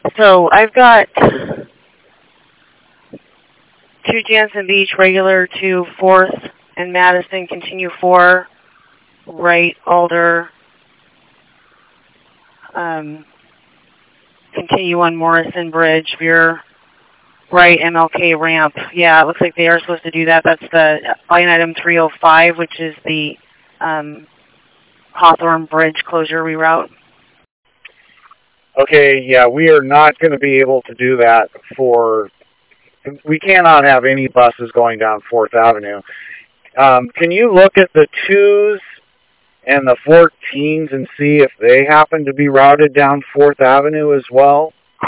So I've got 2 Jansen Beach regular to 4th and Madison, continue 4, right Alder, continue on Morrison Bridge, veer right MLK ramp. Yeah, it looks like they are supposed to do that. That's the line item 305, which is the Hawthorne Bridge closure reroute. Okay, yeah, we are not going to be able to do that we cannot have any buses going down 4th Avenue. Can you look at the 2s and the 14s and see if they happen to be routed down 4th Avenue as well?